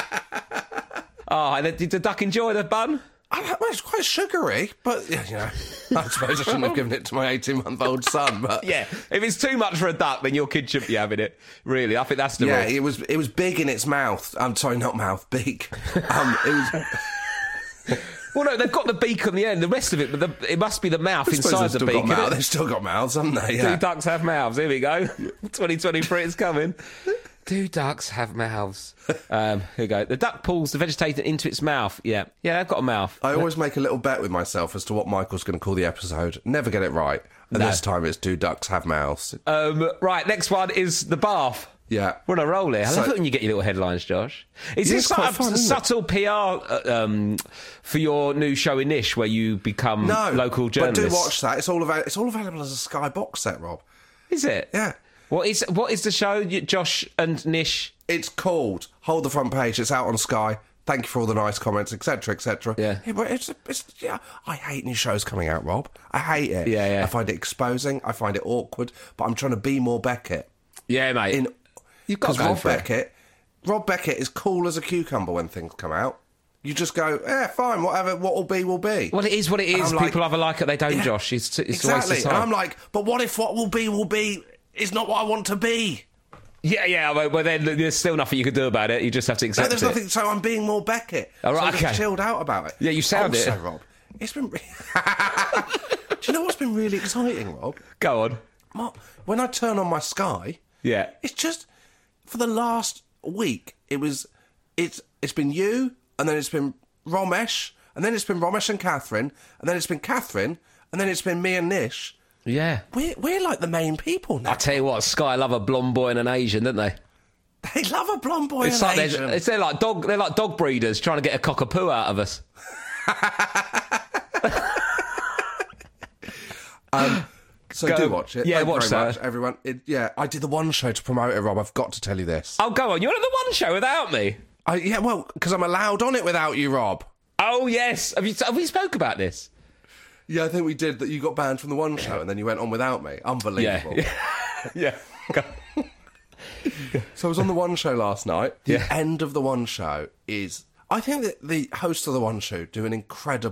Oh, and then, did the duck enjoy the bun? I don't know, it's quite sugary, but yeah, you know, I suppose I shouldn't have given it to my eighteen-month-old son. But Yeah. If it's too much for a duck, then your kid shouldn't be having it. Really, I think that's the yeah, rule. it was it was big in its mouth. I'm sorry, not mouth, beak. Um, it was. Well, no, they've got the beak on the end. The rest of it, but the, it must be the mouth I suppose inside they've the still beak. got isn't mouth. it? They've still got mouths, haven't they? Do Yeah. ducks have mouths? Here we go. twenty twenty-three is coming. Do ducks have mouths? Um, here we go. The duck pulls the vegetator into its mouth. Yeah. Yeah, they've got a mouth. I always make a little bet with myself as to what Michael's going to call the episode. Never get it right. And No. this time it's Do Ducks Have Mouths? Um, right, next one is the bath. Yeah. We're on a roll here. I So- love it when you get your little headlines, Josh. Is Yeah, this it's quite like a fun, isn't it? subtle P R uh, um, for your new show in Nish where you become No. local But journalists? do watch that. It's all, avail- it's all available as a Sky box set, Rob. Is it? Yeah. What is what is the show? You- Josh and Nish. It's called Hold the Front Page. It's out on Sky. Thank you for all the nice comments, et cetera, et cetera. Yeah. but it's, it's yeah. I hate new shows coming out, Rob. I hate it. Yeah, yeah. I find it exposing. I find it awkward. But I'm trying to be more Beckett. Yeah, mate. In You've got to because go Rob for it. Beckett, Rob Beckett is cool as a cucumber when things come out. You just go, yeah, fine, whatever. What will be will be. Well, it is what it And is. I'm like- People either like it, they don't. Yeah, Josh, it's, it's exactly. a waste of And time. I'm like, but what if what will be will be is not what I want to be? yeah, yeah. Well, well, then there's still nothing you can do about it. You just have to No, accept there's it. nothing. So I'm being more Beckett. All right, so I'm just okay. chilled out about it. Yeah, you sound also, it. Rob, it's been. Re- Do you know what's been really exciting, Rob? Go on. My- When I turn on my Sky, Yeah. it's just for the last week. It was, it's it's been you, and then it's been Romesh, and then it's been Romesh and Catherine, and then it's been Catherine, and then it's been me and Nish. Yeah. We're we're like the main people now. I tell you what, Sky love a blonde boy and an Asian, don't they? They love a blonde boy It's and like Asian. they're, it's, they're like dog. They're like dog breeders trying to get a cockapoo out of us. So Go- do watch it. yeah, Thank you watch very that. much, everyone. It, yeah, I did the one show to promote it, Rob. I've got to tell you this. Oh, go on. You're on the one show without me. I, yeah, well, because I'm allowed on it without you, Rob. Oh yes. Have you? Have we spoke about this? Yeah, I think we did. That you got banned from the one show and then you went on without me. Unbelievable. Yeah. Yeah. Go- So I was on the one show last night. The Yeah. end of the one show is. I think that the hosts of the one show do an incredible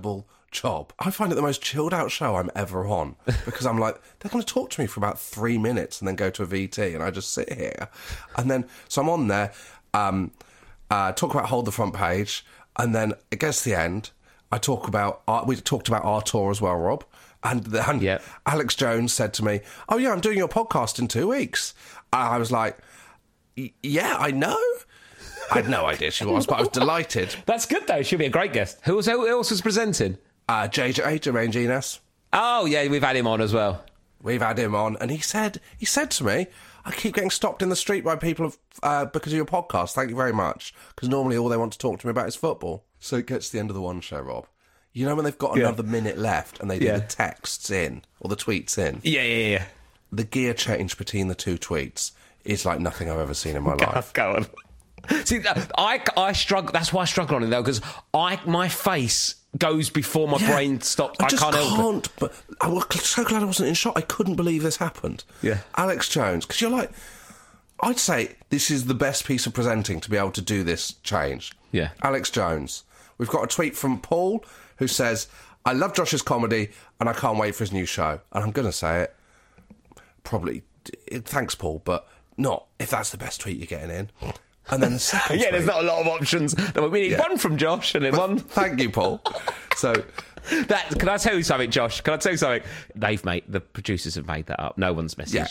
job. I find it the most chilled out show I'm ever on because I'm like, they're going to talk to me for about three minutes and then go to a V T, and I just sit here. And then, so I'm on there, um, uh, talk about Hold the Front Page, and then it gets to the end. I talk about, our, we talked about our tour as well, Rob. And then Yep. Alex Jones said to me, oh yeah, I'm doing your podcast in two weeks. I was like, yeah, I know. I had no idea she was, but I was delighted. That's good, though. She'll be a great guest. Who, was, who else was presenting? Uh, J J, Jermaine Genius, Oh, yeah, we've had him on as well. we've had him on, and he said, he said to me, I keep getting stopped in the street by people of, uh, because of your podcast. Thank you very much. Because normally all they want to talk to me about is football. So it gets to the end of the one show, Rob. You know when they've got Yeah. another minute left and they do Yeah. the texts in, or the tweets in? Yeah, yeah, yeah. The gear change between the two tweets is like nothing I've ever seen in my life. Go on. See, I, I struggle. That's why I struggle on it though, because I my face goes before my Yeah. brain stops. I I, just can't help it. can't. But I was so glad I wasn't in shock. I couldn't believe this happened. Yeah. Alex Jones, because you're like, I'd say this is the best piece of presenting to be able to do this change. Yeah. Alex Jones. We've got a tweet from Paul who says, I love Josh's comedy and I can't wait for his new show. And I'm going to say it. Probably, thanks, Paul, but not if that's the best tweet you're getting in. And then the second Yeah, there's tweet- not a lot of options. We need Yeah. one from Josh and then one. Thank you, Paul. So, That can I tell you something, Josh? Can I tell you something? They've made the producers have made that up. No one's messaged.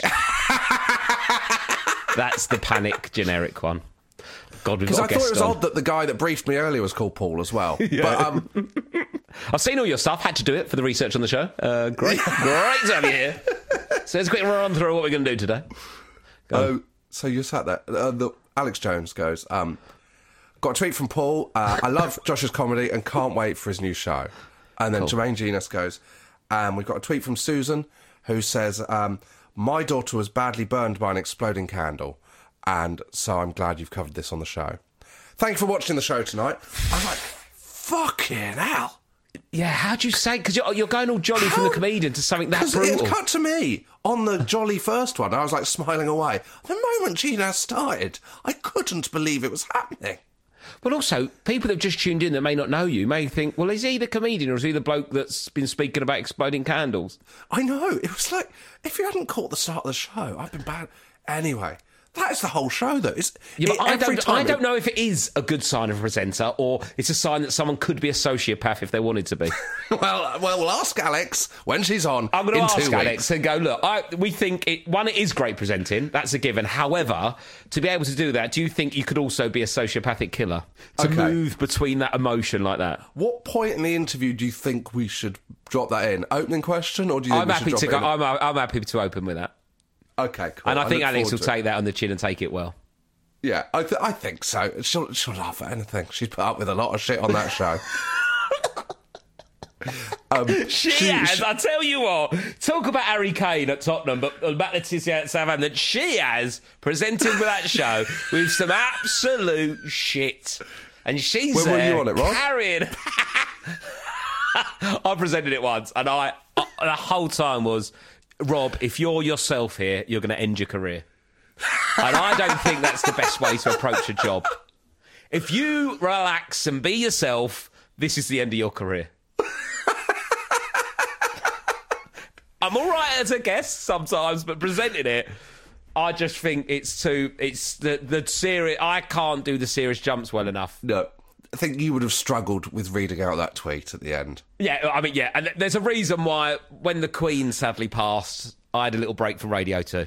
That's the panic generic one. God, we've because got I a thought it guest was on. odd that the guy that briefed me earlier was called Paul as well. But um, I've seen all your stuff. Had to do it for the research on the show. Uh, great, great to have you here. So let's quick run through what we're going to do today. oh, so you sat there. Uh, the, Alex Jones goes, um, got a tweet from Paul. Uh, I love Josh's comedy and can't wait for his new show. And then Jermaine Genius goes, and we've got a tweet from Susan who says, um, my daughter was badly burned by an exploding candle. And so I'm glad you've covered this on the show. Thank you for watching the show tonight. I'm like, fucking hell. Yeah, how do you say? Because you're, you're going all jolly from the comedian to something that Because brutal. it cut to me on the jolly first one. I was like smiling away. The moment Gina started, I couldn't believe it was happening. But also, people that have just tuned in that may not know you may think, well, is he the comedian or is he the bloke that's been speaking about exploding candles? I know. It was like, if you hadn't caught the start of the show, I've been bad. Anyway, that is the whole show, though. It's, Yeah, but it- I every don't, time I it- don't know if it is a good sign of a presenter or it's a sign that someone could be a sociopath if they wanted to be. Well, well, we'll ask Alex when she's on. I'm going to in ask two Alex weeks. and go, look, I, we think, it, one, it is great presenting. That's a given. However, to be able to do that, do you think you could also be a sociopathic killer? To Okay. move between that emotion like that? What point in the interview do you think we should drop that in? Opening question, or do you think I'm we happy should to drop go. it in? I'm, I'm happy to open with that. Okay, cool. And I, think look Alex will forward to it. take that on the chin and take it well. Yeah, I, th- I think so. She'll, she'll laugh at anything. She's put up with a lot of shit on that show. um, She, she- has, she- I tell you what, talk about Harry Kane at Tottenham, but about Letizia at Southampton, she has presented with that show with some absolute shit. And she's When were there you on it, Rob? carrying... I presented it once, and I, I the whole time was, Rob, if you're yourself here, you're going to end your career. And I don't think that's the best way to approach a job. If you relax and be yourself, this is the end of your career. I'm all right as a guest sometimes, but presenting it, I just think it's too. It's the the serious. I can't do the serious jumps well enough. No, I think you would have struggled with reading out that tweet at the end. Yeah, I mean, yeah, and there's a reason why when the Queen sadly passed, I had a little break from radio too.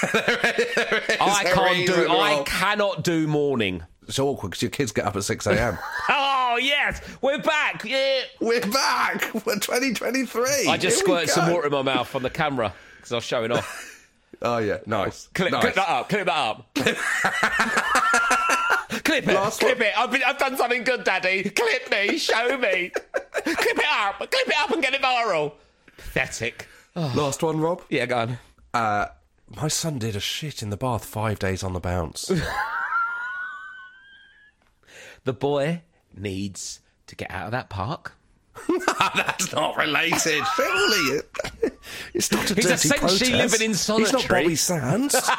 I a can't reason, do. I Rob. cannot do morning. It's awkward because your kids get up at six a.m. Oh yes, we're back. Yeah, We're back. We're twenty twenty-three. I just Here we squirted some go. water in my mouth on the camera because I was showing off. Oh yeah, nice. Clip, nice. clip that up. Clip that up. Clip it. Last clip one. it. I've, been, I've done something good, Daddy. Clip me. Show me. Clip it up. Clip it up and get it viral. Pathetic. Last one, Rob. Yeah, go on. Uh, my son did a shit in the bath five days on the bounce. The boy needs to get out of that park. That's not related, surely. It's not a He's dirty essentially protest. living in He's not solitary. Bobby Sands.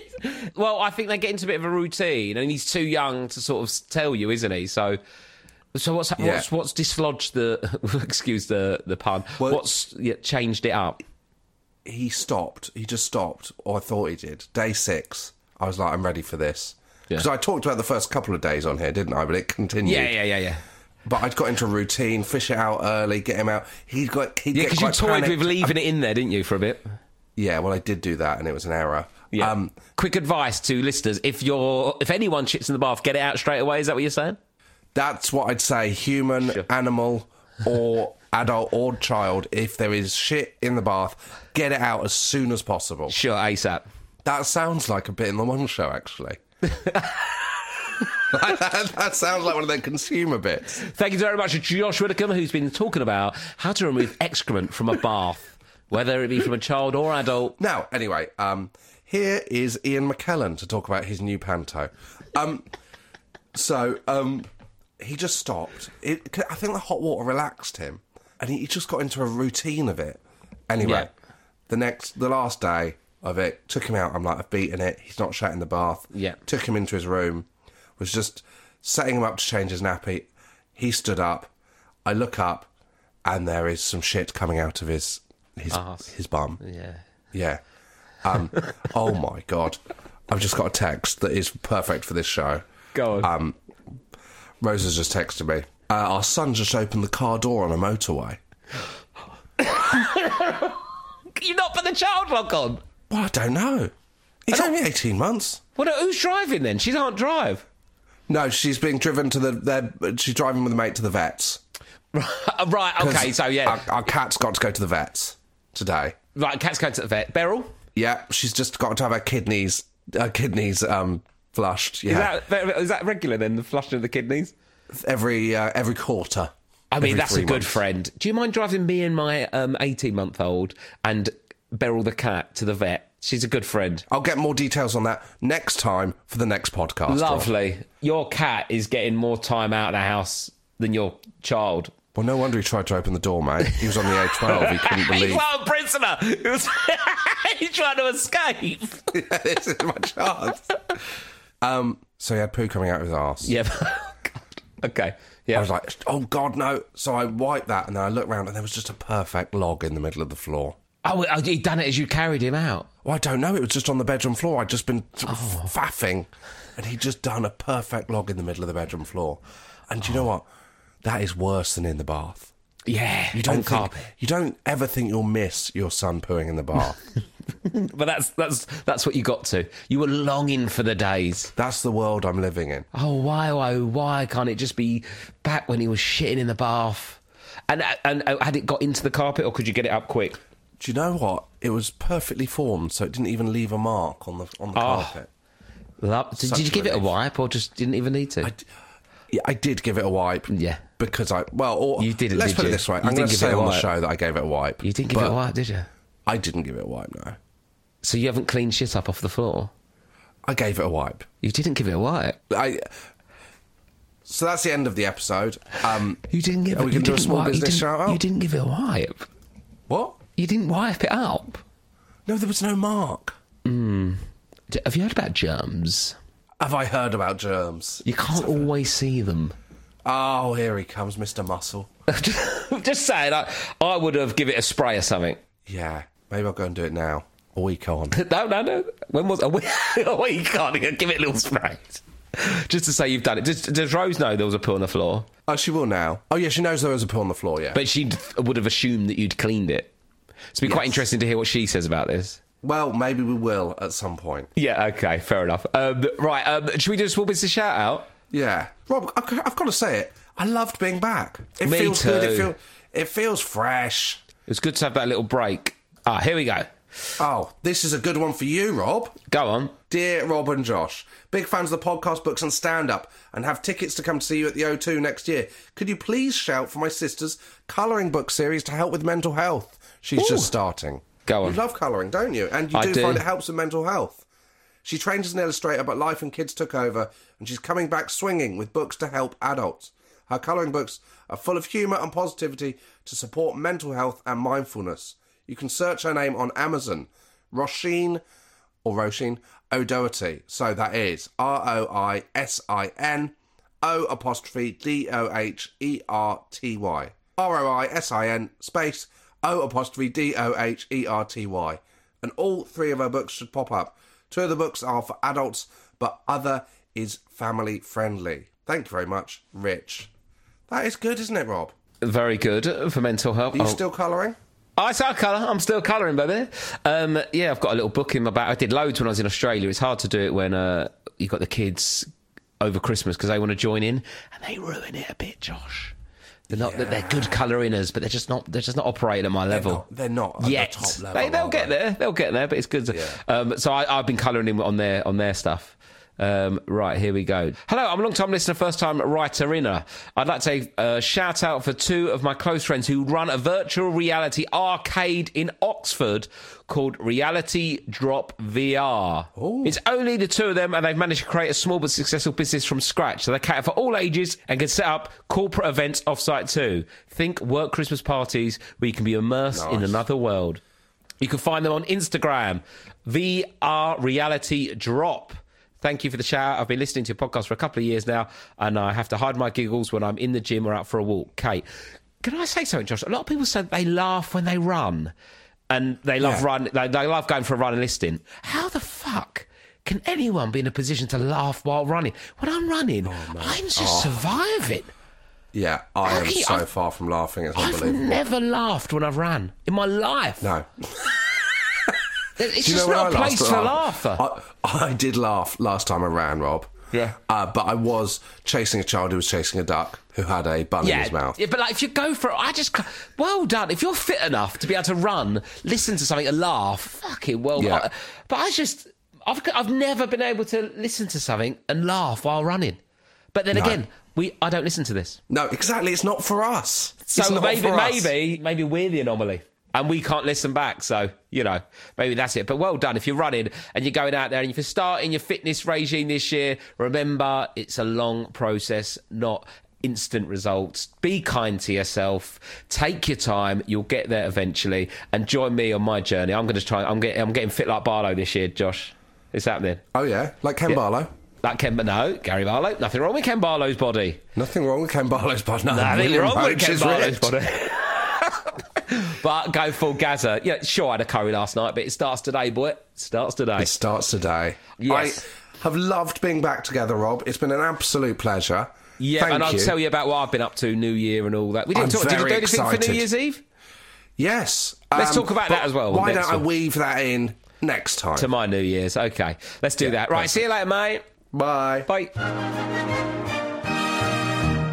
Well, I think they get into a bit of a routine, and he's too young to sort of tell you, isn't he? So So what's Yeah. what's what's dislodged the excuse the the pun? Well- what's yeah, changed it up? He stopped. He just stopped, or I thought he did. Day six, I was like, I'm ready for this. Yeah. Because I talked about the first couple of days on here, didn't I? But it continued. Yeah, yeah, yeah, yeah. But I'd got into a routine, fish it out early, get him out. He'd got he'd Yeah, get because you quite toyed panicked. with leaving it in there, didn't you, for a bit? Yeah, well, I did do that, and it was an error. Yeah. Um, Quick advice to listeners: if you're if anyone shits in the bath, get it out straight away. Is that what you're saying? That's what I'd say. Human, Sure. animal, or adult or child. If there is shit in the bath, get it out as soon as possible. Sure, ASAP. That sounds like a bit in the One Show, actually. that, that sounds like one of their consumer bits. Thank you very much to Josh Widdicombe, who's been talking about how to remove excrement from a bath, whether it be from a child or adult. Now, anyway, um, here is Ian McKellen to talk about his new panto. Um, so, um, he just stopped. It, I think the hot water relaxed him, and he, he just got into a routine of it. Anyway, Yeah. the next, the last day of it, took him out. I'm like, I've beaten it. He's not shat in the bath. Yeah. Took him into his room, was just setting him up to change his nappy. He stood up. I look up, and there is some shit coming out of his his Arse. his bum. Yeah. Yeah. Um, oh my God. I've just got a text that is perfect for this show. Go on. Um, Rosa's just texted me. Uh, our son just opened the car door on a motorway. Can you not put the child lock on? Well, I don't know. He's only eighteen months. Well, no, who's driving then? She can't drive. No, she's being driven to the... they're- She's driving with a mate to the vets. Right, okay, so yeah. Our, our cat's got to go to the vets today. Right, cat's going to the vet. Beryl? Yeah, she's just got to have her kidneys... Her kidneys um, flushed. Yeah, Is that is that regular then, the flushing of the kidneys? every uh, every quarter. I mean, Every that's a three good months. friend. Do you mind driving me and my um, eighteen-month-old and Beryl the cat to the vet? She's a good friend. I'll get more details on that next time for the next podcast. Rob. Lovely. Your cat is getting more time out of the house than your child. Well, no wonder he tried to open the door, mate. He was on the A twelve. He couldn't He's believe. not a prisoner. He was- He's trying to escape. This is my chance. Um, so he had poo coming out of his arse. Yeah. God. Okay. Yeah. I was like, oh, God, no. So I wiped that, and then I looked round, and there was just a perfect log in the middle of the floor. Oh, oh, he'd done it as you carried him out. Well, I don't know. It was just on the bedroom floor. I'd just been sort of faffing, and he'd just done a perfect log in the middle of the bedroom floor. And do you know what? That is worse than in the bath. Yeah. You don't on think, carpet. you don't ever think you'll miss your son pooing in the bath. But that's that's that's what you got to. You were longing for the days. That's the world I'm living in. Oh, why, why, why can't it just be back when he was shitting in the bath? And and uh, had it got into the carpet, or could you get it up quick? Do you know what? It was perfectly formed, so it didn't even leave a mark on the on the Oh. carpet. Love, did, Such did you give it a relief. wipe, or just didn't even need to? I d- yeah, I did give it a wipe. Yeah. Because I well, or You didn't, Let's did put you? it this way: You I'm didn't going to give it say a on the wipe. show that I gave it a wipe. You didn't give it a but wipe, did you? I didn't give it a wipe. No, So you haven't cleaned shit up off the floor? I gave it a wipe. You didn't give it a wipe. I. So that's the end of the episode. Um, You didn't give Are it. we you gonna do a didn't small wipe- you business didn't- shout out? You didn't give it a wipe. what? You didn't wipe it up. No, there was no mark. D- Have you heard about germs? Have I heard about germs? You can't always see them. Oh, here he comes, Mister Muscle. Just saying, I, I would have given it a spray or something. Yeah, maybe I'll go and do it now. A week on. No, no, no. When was a week? A week on? Give it a little spray. Just to say you've done it. Does, does Rose know there was a poo on the floor? Oh, she will now. Oh, yeah, she knows there was a poo on the floor, yeah. But she would have assumed that you'd cleaned it. So it'd be quite Yes. interesting to hear what she says about this. Well, maybe we will at some point. Yeah, okay, fair enough. Um, right, um, should we do a small business shout out? Yeah. Rob, I've I've got to say it. I loved being back. It Me feels good. It, too. feel, it feels fresh. It was good to have that little break. Ah, here we go. Oh, this is a good one for you, Rob. Go on. Dear Rob and Josh, big fans of the podcast, books and stand-up, and have tickets to come to see you at the O two next year. Could you please shout for my sister's colouring book series to help with mental health? She's Ooh. just starting. Go on. You love colouring, don't you? And you I do, do. find it helps with mental health. She trained as an illustrator, but life and kids took over, and she's coming back swinging with books to help adults. Her colouring books are full of humour and positivity to support mental health and mindfulness. You can search her name on Amazon. Roisin, or Roisin, O'Doherty. So that is R O I S I N O apostrophe D O H E R T Y. R O I S I N space O apostrophe D O H E R T Y. And all three of her books should pop up. Two of the books are for adults, but other is family friendly. Thank you very much, Rich. That is good, isn't it, Rob? Very good for mental health. Are you Oh. still colouring? I still colour. I'm still colouring, baby. Um, yeah, I've got a little book in my bag. I did loads when I was in Australia. It's hard to do it when uh, you've got the kids over Christmas because they want to join in, and they ruin it a bit, Josh. They're not. Yeah. They're good colouringers, but they're just not. They're just not operating at my level. They're not, they're not at yet. the top level. They, they'll are get they? there. They'll get there. But it's good. To, Yeah. um, so I, I've been colouring in on their on their stuff. Um, right, here we go. Hello, I'm a long-time listener, first-time writer-inner. I'd like to say a shout-out for two of my close friends who run a virtual reality arcade in Oxford called Reality Drop V R. Ooh. It's only the two of them, and they've managed to create a small but successful business from scratch. So they cater for all ages and can set up corporate events off-site too. Think work Christmas parties where you can be immersed in Nice. another world. You can find them on Instagram, V R Reality Drop. Thank you for the shout. I've been listening to your podcast for a couple of years now, and I have to hide my giggles when I'm in the gym or out for a walk. Kate, can I say something, Josh? A lot of people say they laugh when they run, and they love Yeah. run. They, they love going for a run and listening. How the fuck can anyone be in a position to laugh while running? When I'm running, I'm just surviving. Yeah, I am Okay, so I've- far from laughing. It's I've unbelievable. never laughed when I've ran in my life. No. It's Do you just know when not a I place last for laughed? laughter. I, I did laugh last time I ran, Rob. Yeah. Uh, but I was chasing a child who was chasing a duck who had a bun in his mouth. Yeah, but like if you go for it, I just ca- well done. If you're fit enough to be able to run, listen to something and laugh, fucking well. Yeah. I- but I just, I've I've never been able to listen to something and laugh while running. But then No. again, we I don't listen to this. No, exactly. It's not for us. So it's not maybe for us. maybe maybe we're the anomaly. And we can't listen back, so, you know, maybe that's it. But well done. If you're running and you're going out there and if you're starting your fitness regime this year, remember, it's a long process, not instant results. Be kind to yourself. Take your time. You'll get there eventually. And join me on my journey. I'm going to try. I'm getting, I'm getting fit like Barlow this year, Josh. It's happening. Oh, yeah? Like Ken Yeah. Barlow? Like Ken, no, Gary Barlow. Nothing wrong with Ken Barlow's body. Nothing wrong with Ken Barlow's body. No, Nothing William wrong with Roach Ken is Barlow's ripped. body. But go full Gaza. Yeah, sure, I had a curry last night, but it starts today, boy. It starts today. It starts today. Yes. I have loved being back together, Rob. It's been an absolute pleasure. Yeah, Thank and I'll you. tell you about what I've been up to, New Year and all that. We didn't I'm talk. Did you do very anything for excited. New Year's Eve? Yes. Let's Um, talk about but that as well Why next don't I one. weave that in next time? To my New Year's. Okay, let's do Yeah, that. Right, perfect. see you later, mate. Bye. Bye.